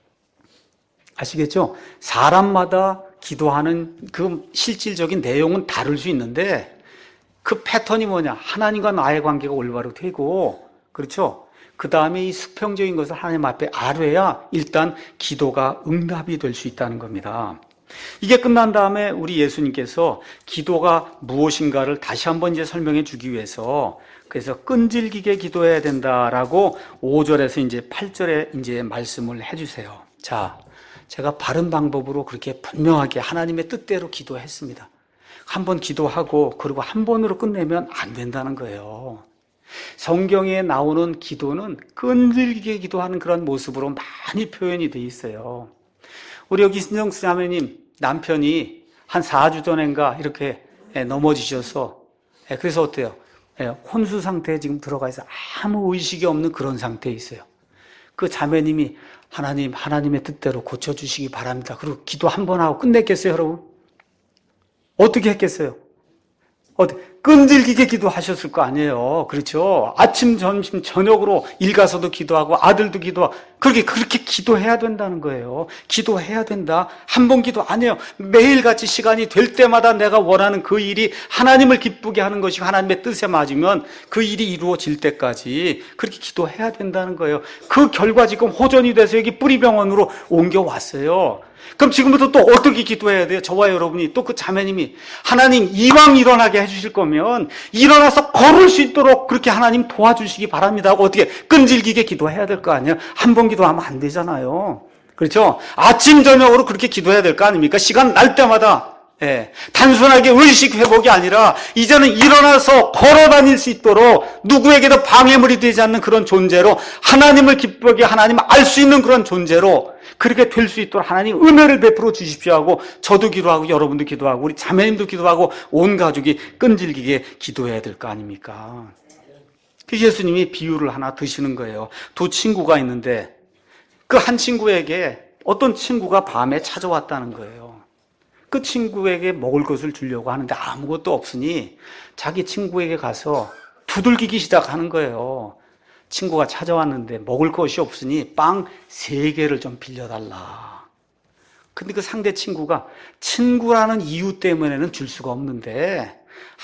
Speaker 1: 아시겠죠? 사람마다 기도하는 그 실질적인 내용은 다를 수 있는데 그 패턴이 뭐냐? 하나님과 나의 관계가 올바로 되고, 그렇죠? 그 다음에 이 수평적인 것을 하나님 앞에 아뢰야 일단 기도가 응답이 될 수 있다는 겁니다. 이게 끝난 다음에 우리 예수님께서 기도가 무엇인가를 다시 한번 이제 설명해 주기 위해서 그래서 끈질기게 기도해야 된다라고 오 절에서 이제 팔 절에 이제 말씀을 해 주세요. 자, 제가 바른 방법으로 그렇게 분명하게 하나님의 뜻대로 기도했습니다. 한 번 기도하고 그리고 한 번으로 끝내면 안 된다는 거예요. 성경에 나오는 기도는 끈질기게 기도하는 그런 모습으로 많이 표현이 돼 있어요. 우리 여기 신정수 자매님 남편이 한 사 주 전인가 이렇게 넘어지셔서, 그래서 어때요? 혼수 상태에 지금 들어가 있어 아무 의식이 없는 그런 상태에 있어요. 그 자매님이 하나님, 하나님의 뜻대로 고쳐주시기 바랍니다. 그리고 기도 한 번 하고 끝냈겠어요, 여러분? 어떻게 했겠어요? 어디 끈질기게 기도하셨을 거 아니에요. 그렇죠? 아침, 점심, 저녁으로 일 가서도 기도하고 아들도 기도하고 그렇게 그렇게 기도해야 된다는 거예요. 기도해야 된다. 한 번 기도 아니에요. 매일같이 시간이 될 때마다 내가 원하는 그 일이 하나님을 기쁘게 하는 것이 하나님의 뜻에 맞으면 그 일이 이루어질 때까지 그렇게 기도해야 된다는 거예요. 그 결과 지금 호전이 돼서 여기 뿌리병원으로 옮겨왔어요. 그럼 지금부터 또 어떻게 기도해야 돼요? 저와 여러분이 또 그 자매님이 하나님 이왕 일어나게 해주실 거면 일어나서 걸을 수 있도록 그렇게 하나님 도와주시기 바랍니다 하고 어떻게 끈질기게 기도해야 될 거 아니에요? 한 번 기도하면 안 되잖아요. 그렇죠? 아침 저녁으로 그렇게 기도해야 될 거 아닙니까? 시간 날 때마다. 예, 단순하게 의식 회복이 아니라 이제는 일어나서 걸어 다닐 수 있도록 누구에게도 방해물이 되지 않는 그런 존재로 하나님을 기쁘게 하나님을 알 수 있는 그런 존재로 그렇게 될 수 있도록 하나님 은혜를 베풀어 주십시오 하고 저도 기도하고 여러분도 기도하고 우리 자매님도 기도하고 온 가족이 끈질기게 기도해야 될 거 아닙니까? 그 예수님이 비유를 하나 드시는 거예요. 두 친구가 있는데 그 한 친구에게 어떤 친구가 밤에 찾아왔다는 거예요. 그 친구에게 먹을 것을 주려고 하는데 아무것도 없으니 자기 친구에게 가서 두들기기 시작하는 거예요. 친구가 찾아왔는데 먹을 것이 없으니 빵 세 개를 좀 빌려달라. 근데 그 상대 친구가 친구라는 이유 때문에는 줄 수가 없는데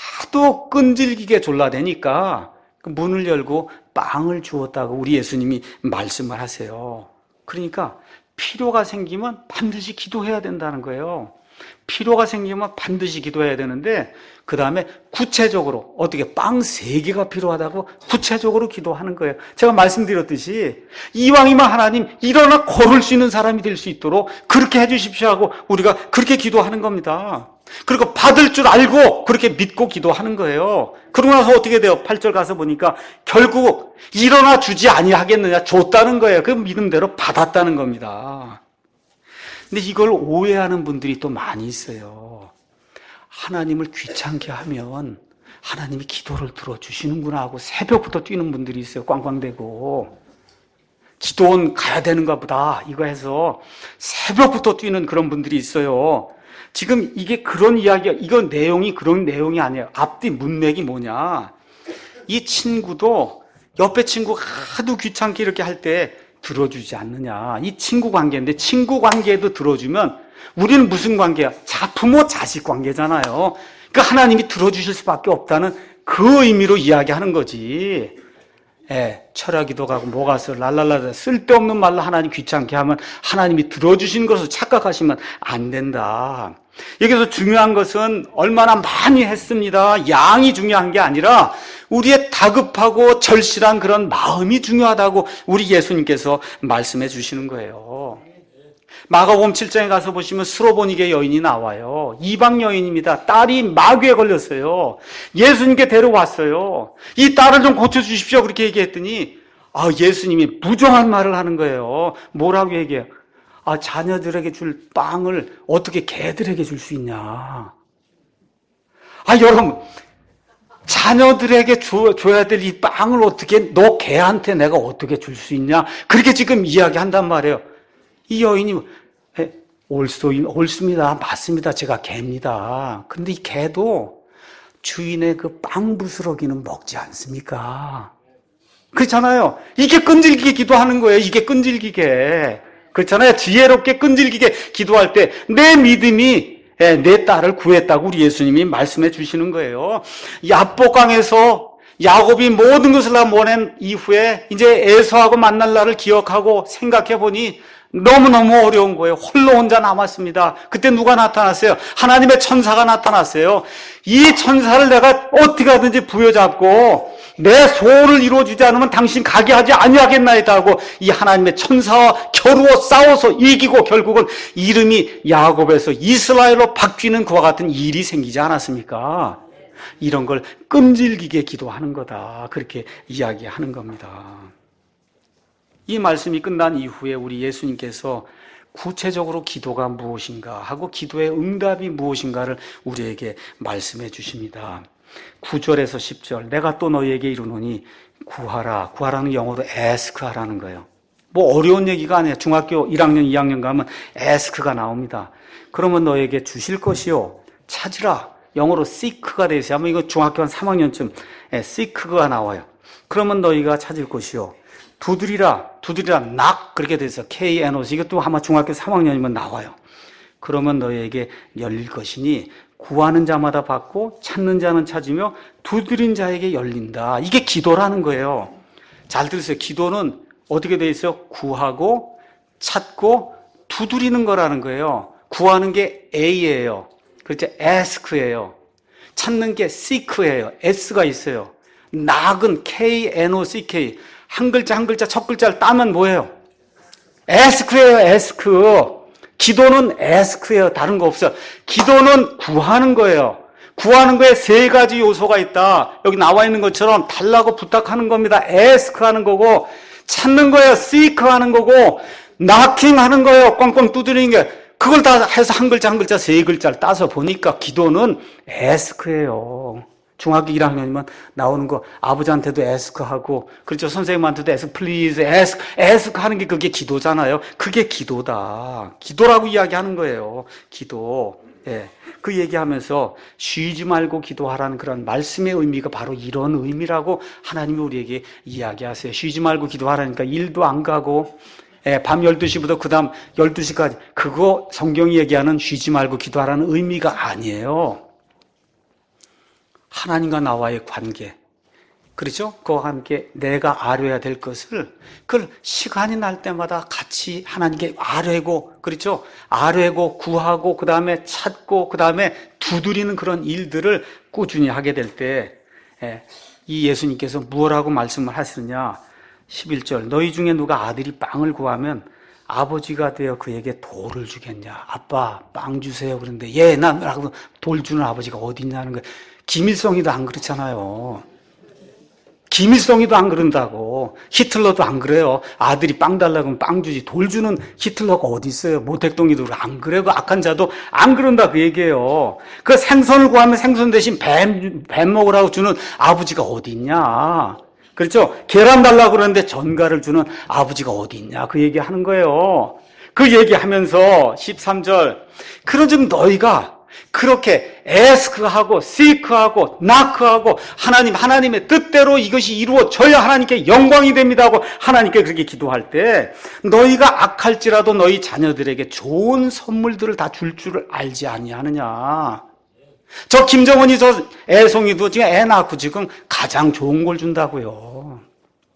Speaker 1: 하도 끈질기게 졸라대니까 문을 열고 빵을 주었다고 우리 예수님이 말씀을 하세요. 그러니까 필요가 생기면 반드시 기도해야 된다는 거예요. 필요가 생기면 반드시 기도해야 되는데 그 다음에 구체적으로 어떻게 빵 세 개가 필요하다고 구체적으로 기도하는 거예요. 제가 말씀드렸듯이 이왕이면 하나님 일어나 걸을 수 있는 사람이 될 수 있도록 그렇게 해주십시오 하고 우리가 그렇게 기도하는 겁니다. 그리고 받을 줄 알고 그렇게 믿고 기도하는 거예요. 그러고 나서 어떻게 돼요? 팔 절 가서 보니까 결국 일어나 주지 아니하겠느냐 줬다는 거예요. 그 믿음대로 받았다는 겁니다. 근데 이걸 오해하는 분들이 또 많이 있어요. 하나님을 귀찮게 하면 하나님이 기도를 들어주시는구나 하고 새벽부터 뛰는 분들이 있어요. 꽝꽝대고. 기도원 가야 되는가 보다 이거 해서 새벽부터 뛰는 그런 분들이 있어요. 지금 이게 그런 이야기가, 이건 내용이 그런 내용이 아니에요. 앞뒤 문맥이 뭐냐. 이 친구도 옆에 친구가 하도 귀찮게 이렇게 할 때 들어주지 않느냐. 이 친구 관계인데 친구 관계에도 들어주면 우리는 무슨 관계야? 자, 부모 자식 관계잖아요. 그러니까 하나님이 들어주실 수밖에 없다는 그 의미로 이야기하는 거지. 예, 철학기도 가고 뭐가 써 랄랄라 쓸데없는 말로 하나님 귀찮게 하면 하나님이 들어주신 것을 착각하시면 안 된다. 여기서 중요한 것은 얼마나 많이 했습니다. 양이 중요한 게 아니라 우리의 다급하고 절실한 그런 마음이 중요하다고 우리 예수님께서 말씀해 주시는 거예요. 마가복음 칠 장에 가서 보시면 스로보니게 여인이 나와요. 이방 여인입니다. 딸이 마귀에 걸렸어요. 예수님께 데려왔어요. 이 딸을 좀 고쳐주십시오. 그렇게 얘기했더니 아, 예수님이 부정한 말을 하는 거예요. 뭐라고 얘기해요? 아, 자녀들에게 줄 빵을 어떻게 개들에게 줄 수 있냐. 아, 여러분, 자녀들에게 줘, 줘야 될 이 빵을 어떻게 너 개한테 내가 어떻게 줄 수 있냐. 그렇게 지금 이야기한단 말이에요. 이 여인이 에, 옳소, 옳습니다. 맞습니다. 제가 개입니다. 그런데 이 개도 주인의 그 빵 부스러기는 먹지 않습니까? 그렇잖아요. 이게 끈질기게 기도하는 거예요. 이게 끈질기게. 그렇잖아요. 지혜롭게 끈질기게 기도할 때 내 믿음이 내 딸을 구했다고 우리 예수님이 말씀해 주시는 거예요. 야복강에서 야곱이 모든 것을 다 모낸 이후에 이제 에서하고 만날 날을 기억하고 생각해 보니 너무너무 어려운 거예요. 홀로 혼자 남았습니다. 그때 누가 나타났어요? 하나님의 천사가 나타났어요. 이 천사를 내가 어떻게 하든지 부여잡고 내 소원을 이루어주지 않으면 당신 가게 하지 아니하겠나이다 하고 이 하나님의 천사와 겨루어 싸워서 이기고 결국은 이름이 야곱에서 이스라엘로 바뀌는 그와 같은 일이 생기지 않았습니까? 이런 걸 끈질기게 기도하는 거다. 그렇게 이야기하는 겁니다. 이 말씀이 끝난 이후에 우리 예수님께서 구체적으로 기도가 무엇인가 하고 기도의 응답이 무엇인가를 우리에게 말씀해 주십니다. 구 절에서 십 절 내가 또 너희에게 이르노니 구하라. 구하라는 영어로 ask 하라는 거예요. 뭐 어려운 얘기가 아니에요. 중학교 일 학년, 이 학년 가면 ask가 나옵니다. 그러면 너에게 주실 것이요. 찾으라. 영어로 seek가 되어 있어요. 아마 이거 중학교 한 삼 학년쯤 seek가 나와요. 그러면 너희가 찾을 것이요. 두드리라, 두드리라, knock 그렇게 되어 있어요. 케이 엔 오 씨. 이것도 아마 중학교 삼 학년이면 나와요. 그러면 너희에게 열릴 것이니 구하는 자마다 받고 찾는 자는 찾으며 두드린 자에게 열린다. 이게 기도라는 거예요. 잘 들으세요. 기도는 어떻게 되어 있어요? 구하고 찾고 두드리는 거라는 거예요. 구하는 게 A예요. 그렇죠? ask예요. 찾는 게 seek예요. S가 있어요. knock은 케이 엔 오 씨 케이. 한 글자 한 글자 첫 글자를 따면 뭐예요? ask예요. ask. 기도는 ask예요. 다른 거 없어요. 기도는 구하는 거예요. 구하는 거에 세 가지 요소가 있다. 여기 나와 있는 것처럼 달라고 부탁하는 겁니다. ask 하는 거고, 찾는 거예요. seek 하는 거고, knocking 하는 거예요. 꽝꽝 두드리는 게. 그걸 다 해서 한 글자 한 글자 세 글자를 따서 보니까 기도는 ask예요. 중학교 일 학년이면 나오는 거 아버지한테도 ask 하고, 그렇죠. 선생님한테도 ask, please, ask, ask 하는 게 그게 기도잖아요. 그게 기도다. 기도라고 이야기하는 거예요. 기도. 예. 그 얘기하면서 쉬지 말고 기도하라는 그런 말씀의 의미가 바로 이런 의미라고 하나님이 우리에게 이야기하세요. 쉬지 말고 기도하라니까 일도 안 가고, 예, 밤 열두 시부터 그 다음 열두 시까지. 그거 성경이 얘기하는 쉬지 말고 기도하라는 의미가 아니에요. 하나님과 나와의 관계, 그렇죠? 그와 함께 내가 아뢰야 될 것을 그걸 시간이 날 때마다 같이 하나님께 아뢰고, 그렇죠? 아뢰고 구하고 그 다음에 찾고 그 다음에 두드리는 그런 일들을 꾸준히 하게 될 때 이 예수님께서 무엇라고 말씀을 하시느냐? 십일 절 너희 중에 누가 아들이 빵을 구하면 아버지가 되어 그에게 돌을 주겠냐? 아빠 빵 주세요. 그런데 예, 난 돌 주는 아버지가 어디 있냐는 거예요. 김일성이도 안 그렇잖아요. 김일성이도 안 그런다고. 히틀러도 안 그래요. 아들이 빵 달라고 하면 빵 주지. 돌 주는 히틀러가 어디 있어요. 모택동이도 안 그래요. 그 악한 자도 안 그런다 그 얘기예요. 그 생선을 구하면 생선 대신 뱀, 뱀 먹으라고 주는 아버지가 어디 있냐. 그렇죠? 계란 달라고 그러는데 전갈을 주는 아버지가 어디 있냐. 그 얘기하는 거예요. 그 얘기하면서 십삼 절 그러즉 너희가 그렇게 ask하고 seek하고 knock하고 하나님 하나님의 뜻대로 이것이 이루어져야 하나님께 영광이 됩니다 하고 하나님께 그렇게 기도할 때 너희가 악할지라도 너희 자녀들에게 좋은 선물들을 다 줄 줄을 알지 아니하느냐. 저 김정은이 저 애송이도 지금 애 낳고 지금 가장 좋은 걸 준다고요.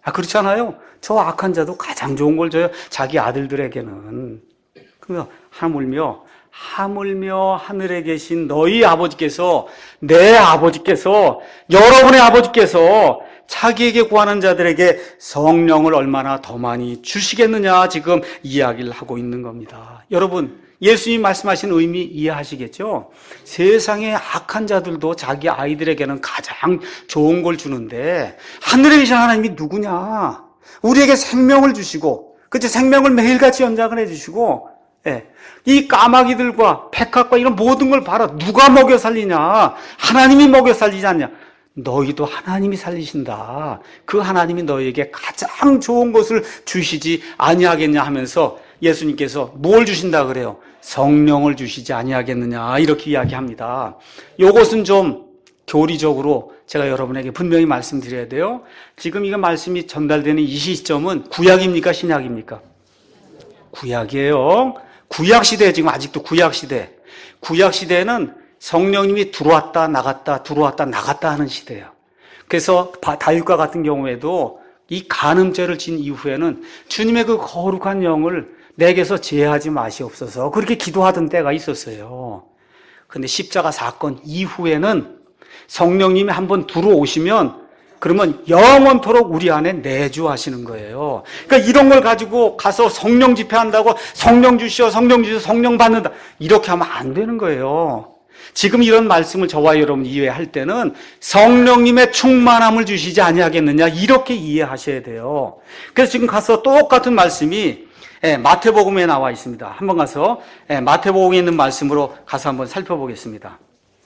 Speaker 1: 아, 그렇잖아요. 저 악한 자도 가장 좋은 걸 줘요. 자기 아들들에게는. 그러면 하물며 하물며 하늘에 계신 너희 아버지께서, 내 아버지께서, 여러분의 아버지께서 자기에게 구하는 자들에게 성령을 얼마나 더 많이 주시겠느냐, 지금 이야기를 하고 있는 겁니다. 여러분, 예수님 말씀하신 의미 이해하시겠죠? 세상의 악한 자들도 자기 아이들에게는 가장 좋은 걸 주는데, 하늘에 계신 하나님이 누구냐? 우리에게 생명을 주시고, 그치? 생명을 매일같이 연장을 해주시고, 예. 이 까마귀들과 백합과 이런 모든 걸 봐라. 누가 먹여 살리냐? 하나님이 먹여 살리지 않냐? 너희도 하나님이 살리신다. 그 하나님이 너희에게 가장 좋은 것을 주시지 아니하겠냐 하면서 예수님께서 뭘 주신다 그래요? 성령을 주시지 아니하겠느냐, 이렇게 이야기합니다. 이것은 좀 교리적으로 제가 여러분에게 분명히 말씀드려야 돼요. 지금 이거 말씀이 전달되는 이 시점은 구약입니까, 신약입니까? 구약이에요. 구약시대에 지금 아직도 구약시대. 구약시대에는 성령님이 들어왔다 나갔다 들어왔다 나갔다 하는 시대예요. 그래서 다윗과 같은 경우에도 이 간음죄를 진 이후에는 주님의 그 거룩한 영을 내게서 제하지 마시옵소서, 그렇게 기도하던 때가 있었어요. 그런데 십자가 사건 이후에는 성령님이 한번 들어오시면 그러면 영원토록 우리 안에 내주하시는 거예요. 그러니까 이런 걸 가지고 가서 성령 집회한다고 성령 주시오, 성령 주시오, 성령 받는다, 이렇게 하면 안 되는 거예요. 지금 이런 말씀을 저와 여러분 이해할 때는 성령님의 충만함을 주시지 아니하겠느냐, 이렇게 이해하셔야 돼요. 그래서 지금 가서 똑같은 말씀이 마태복음에 나와 있습니다. 한번 가서 마태복음에 있는 말씀으로 가서 한번 살펴보겠습니다.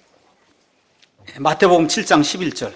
Speaker 1: 마태복음 칠 장 십일 절.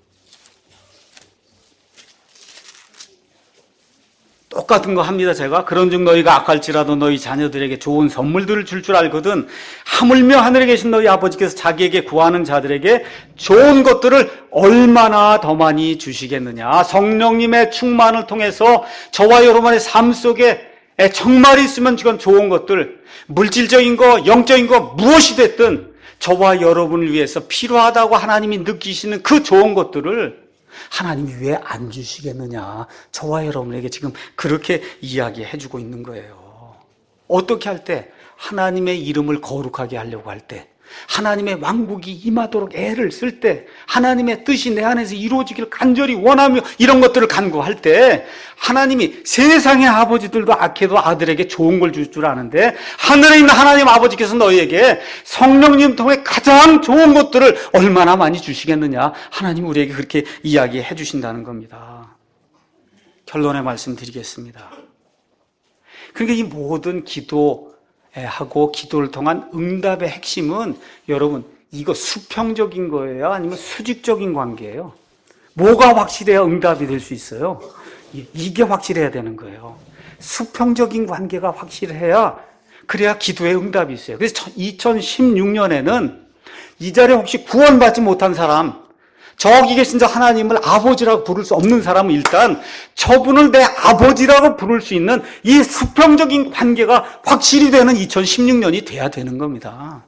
Speaker 1: 똑같은 거 합니다. 제가 그런즉 너희가 악할지라도 너희 자녀들에게 좋은 선물들을 줄 줄 알거든 하물며 하늘에 계신 너희 아버지께서 자기에게 구하는 자들에게 좋은 것들을 얼마나 더 많이 주시겠느냐. 성령님의 충만을 통해서 저와 여러분의 삶 속에 정말 있으면 지금 좋은 것들, 물질적인 거, 영적인 거 무엇이 됐든 저와 여러분을 위해서 필요하다고 하나님이 느끼시는 그 좋은 것들을 하나님이 왜 안 주시겠느냐, 저와 여러분에게 지금 그렇게 이야기해 주고 있는 거예요. 어떻게 할 때? 하나님의 이름을 거룩하게 하려고 할 때, 하나님의 왕국이 임하도록 애를 쓸 때, 하나님의 뜻이 내 안에서 이루어지기를 간절히 원하며 이런 것들을 간구할 때, 하나님이 세상의 아버지들도 악해도 아들에게 좋은 걸 줄 줄 아는데 하늘에 있는 하나님 아버지께서 너희에게 성령님 통해 가장 좋은 것들을 얼마나 많이 주시겠느냐, 하나님 우리에게 그렇게 이야기해 주신다는 겁니다. 결론의 말씀 드리겠습니다. 그러니까 이 모든 기도 하고 기도를 통한 응답의 핵심은 여러분, 이거 수평적인 거예요, 아니면 수직적인 관계예요? 뭐가 확실해야 응답이 될 수 있어요? 이게 확실해야 되는 거예요. 수평적인 관계가 확실해야, 그래야 기도의 응답이 있어요. 그래서 이천십육 년에는 이 자리에 혹시 구원받지 못한 사람, 저기 계신 저 하나님을 아버지라고 부를 수 없는 사람은 일단 저분을 내 아버지라고 부를 수 있는 이 수평적인 관계가 확실히 되는 이천십육 년이 돼야 되는 겁니다.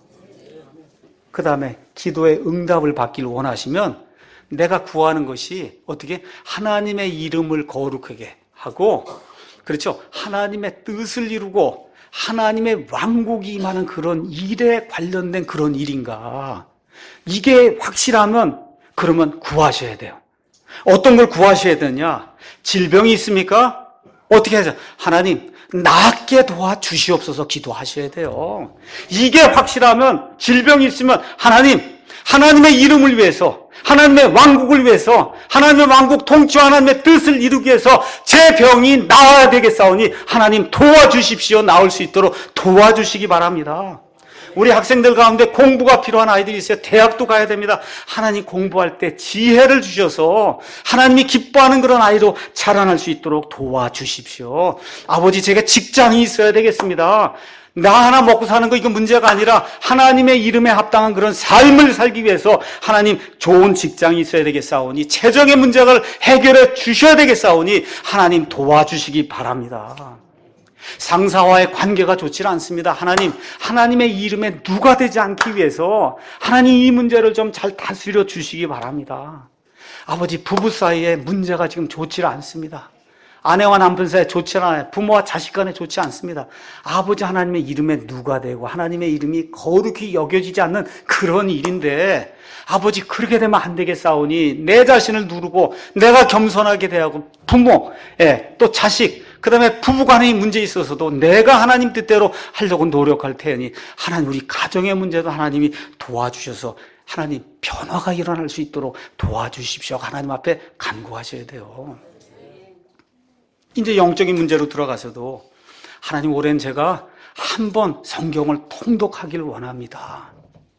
Speaker 1: 그 다음에 기도의 응답을 받기를 원하시면 내가 구하는 것이 어떻게 하나님의 이름을 거룩하게 하고, 그렇죠, 하나님의 뜻을 이루고 하나님의 왕국이 임하는 그런 일에 관련된 그런 일인가, 이게 확실하면 그러면 구하셔야 돼요. 어떤 걸 구하셔야 되냐? 질병이 있습니까? 어떻게 하죠? 하나님, 낫게 도와주시옵소서 기도하셔야 돼요. 이게 확실하면, 질병이 있으면 하나님, 하나님의 이름을 위해서, 하나님의 왕국을 위해서, 하나님의 왕국 통치와 하나님의 뜻을 이루기 위해서 제 병이 나아야 되겠사오니 하나님 도와주십시오. 나을 수 있도록 도와주시기 바랍니다. 우리 학생들 가운데 공부가 필요한 아이들이 있어요. 대학도 가야 됩니다. 하나님 공부할 때 지혜를 주셔서 하나님이 기뻐하는 그런 아이로 자라날 수 있도록 도와주십시오. 아버지, 제가 직장이 있어야 되겠습니다. 나 하나 먹고 사는 거 이거 문제가 아니라 하나님의 이름에 합당한 그런 삶을 살기 위해서 하나님 좋은 직장이 있어야 되겠사오니, 재정의 문제를 해결해 주셔야 되겠사오니 하나님 도와주시기 바랍니다. 상사와의 관계가 좋지 않습니다. 하나님, 하나님의 이름에 누가 되지 않기 위해서 하나님 이 문제를 좀 잘 다스려 주시기 바랍니다. 아버지, 부부 사이에 문제가 지금 좋지 않습니다. 아내와 남편 사이에 좋지 않아요. 부모와 자식 간에 좋지 않습니다. 아버지 하나님의 이름에 누가 되고 하나님의 이름이 거룩히 여겨지지 않는 그런 일인데, 아버지 그렇게 되면 안 되겠사오니 내 자신을 누르고 내가 겸손하게 대하고 부모, 예, 또 자식, 그 다음에 부부간의 문제에 있어서도 내가 하나님 뜻대로 하려고 노력할 테니 하나님 우리 가정의 문제도 하나님이 도와주셔서 하나님 변화가 일어날 수 있도록 도와주십시오. 하나님 앞에 간구하셔야 돼요. 이제 영적인 문제로 들어가서도 하나님, 올해는 제가 한번 성경을 통독하길 원합니다.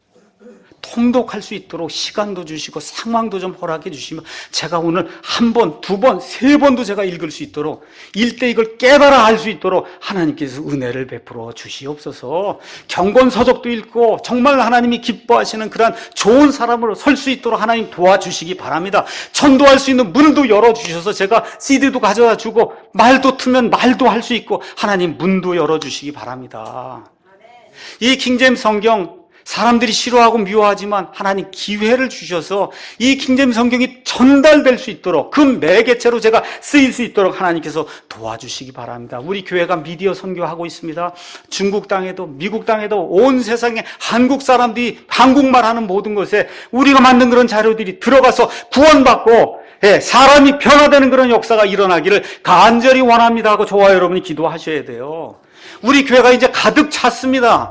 Speaker 1: 통독할 수 있도록 시간도 주시고 상황도 좀 허락해 주시면 제가 오늘 한 번, 두 번, 세 번도 제가 읽을 수 있도록, 일대 이걸 깨달아 할 수 있도록 하나님께서 은혜를 베풀어 주시옵소서. 경건서적도 읽고 정말 하나님이 기뻐하시는 그런 좋은 사람으로 설 수 있도록 하나님 도와주시기 바랍니다. 전도할 수 있는 문도 열어주셔서 제가 씨디도 가져다 주고 말도 트면 말도 할 수 있고 하나님 문도 열어주시기 바랍니다. 이 킹제임스 성경 사람들이 싫어하고 미워하지만 하나님 기회를 주셔서 이 킹제임스 성경이 전달될 수 있도록, 그 매개체로 제가 쓰일 수 있도록 하나님께서 도와주시기 바랍니다. 우리 교회가 미디어 선교하고 있습니다. 중국 땅에도 미국 땅에도 온 세상에 한국 사람들이 한국말 하는 모든 곳에 우리가 만든 그런 자료들이 들어가서 구원받고, 예, 사람이 변화되는 그런 역사가 일어나기를 간절히 원합니다 하고 저와 여러분이 기도하셔야 돼요. 우리 교회가 이제 가득 찼습니다.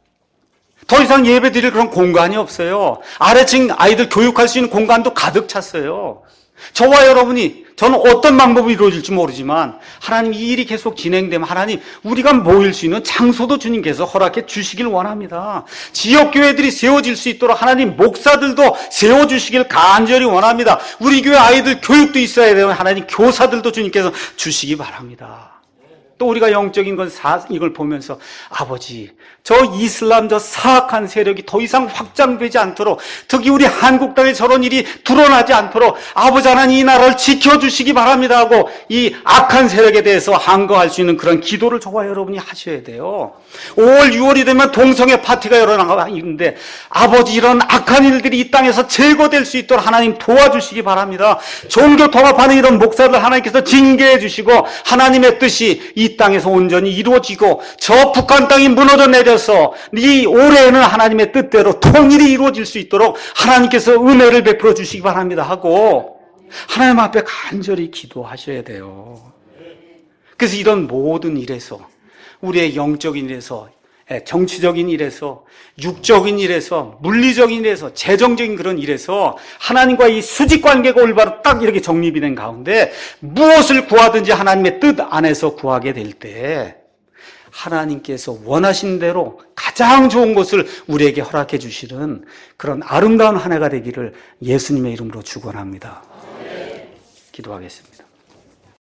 Speaker 1: 더 이상 예배 드릴 그런 공간이 없어요. 아래층 아이들 교육할 수 있는 공간도 가득 찼어요. 저와 여러분이, 저는 어떤 방법이 이루어질지 모르지만 하나님 이 일이 계속 진행되면 하나님 우리가 모일 수 있는 장소도 주님께서 허락해 주시길 원합니다. 지역교회들이 세워질 수 있도록 하나님 목사들도 세워주시길 간절히 원합니다. 우리 교회 아이들 교육도 있어야 되면 하나님 교사들도 주님께서 주시기 바랍니다. 또 우리가 영적인 건 사, 이걸 보면서 아버지, 저 이슬람 저 사악한 세력이 더 이상 확장되지 않도록, 특히 우리 한국 땅에 저런 일이 드러나지 않도록 아버지 하나님 이 나라를 지켜주시기 바랍니다 하고 이 악한 세력에 대해서 항거할 수 있는 그런 기도를 저와 여러분이 하셔야 돼요. 오월, 유월이 되면 동성애 파티가 일어나가 있는데 아버지 이런 악한 일들이 이 땅에서 제거될 수 있도록 하나님 도와주시기 바랍니다. 종교 통합하는 이런 목사들 하나님께서 징계해 주시고 하나님의 뜻이 이 땅에서 온전히 이루어지고 저 북한 땅이 무너져 내려서 이 올해에는 하나님의 뜻대로 통일이 이루어질 수 있도록 하나님께서 은혜를 베풀어 주시기 바랍니다 하고 하나님 앞에 간절히 기도하셔야 돼요. 그래서 이런 모든 일에서, 우리의 영적인 일에서, 정치적인 일에서, 육적인 일에서, 물리적인 일에서, 재정적인 그런 일에서 하나님과 이 수직관계가 올바로 딱 이렇게 정립이 된 가운데 무엇을 구하든지 하나님의 뜻 안에서 구하게 될 때 하나님께서 원하신 대로 가장 좋은 것을 우리에게 허락해 주시는 그런 아름다운 한 해가 되기를 예수님의 이름으로 축원합니다. 기도하겠습니다.